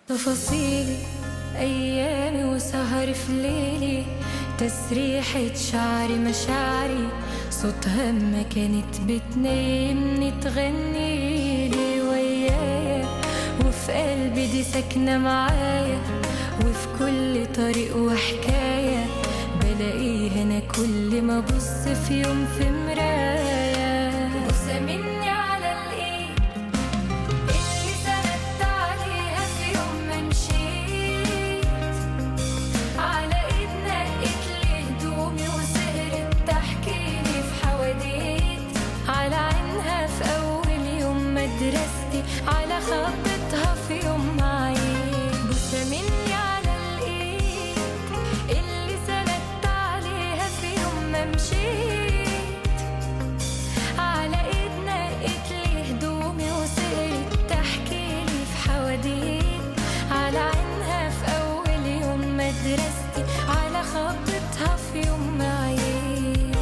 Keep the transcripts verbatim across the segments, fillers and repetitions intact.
تفاصيلي أيامي وسهر في ليلي، تسريحة شعري مشاعري، صوتها ما كانت بتنامني تغنيلي ويايا، وفي قلبي دي ساكنة معايا، وفي كل طريق وحكاية بلاقيها أنا كل ما أبص في يوم في مراية. بوسة مني على الإيد اللي سندت عليها في يوم ما مشيت، على إيد نقت لي هدومي وسهرت تحكيلي في حواديت، على عينها في أول يوم مدرستي، على خطتها في يوم معيد. بوسة مني على الإيد اللي سندت عليها في يوم ما مشيت، على إيد نقت لي هدومي وسهرت تحكيلي في حواديت، على عينها في أول يوم مدرستي، على خطتها في يوم معيد.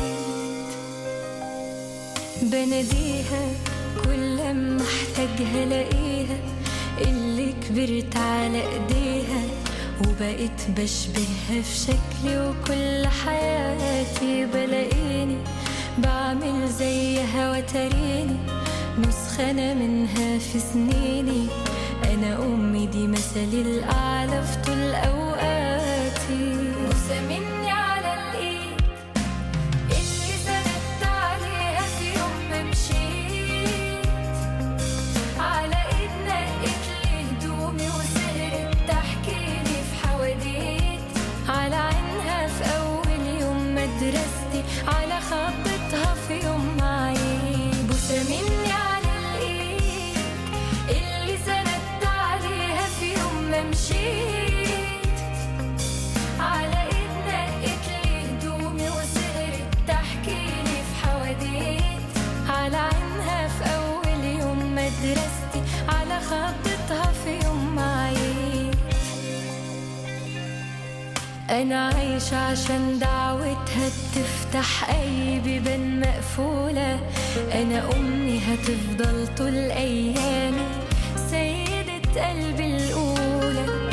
بناديها كل ما احتاجها الاقيها، اللي كبرت على ايديها وبقيت بشبهها في شكلي وكل حياتي، بلاقيني بعمل زيها وتريني نسخة أنا منها في سنيني، أنا أمي دي مثلي الأعلى في طول أوقاتي. بوسة مني على الإيد اللي سندت عليها في يوم ما مشيت، على إيد نقت لي هدومي وسهرت تحكيلي في حواديت، على عينها في أول يوم مدرستي، على خطتها في يوم معيد. بوسة مني على الإيد اللي سندت عليها في يوم ما مشيت، على إيد نقت لي هدومي وسهرت تحكيلي في حواديت، على عينها في أول يوم مدرستي، على خطتها في يوم معيد. أنا عايشة عشان دعوتها تفتح أي بيبان مقفولة، أنا أمي هتفضل طول أيامي سيدة قلبي الأولى.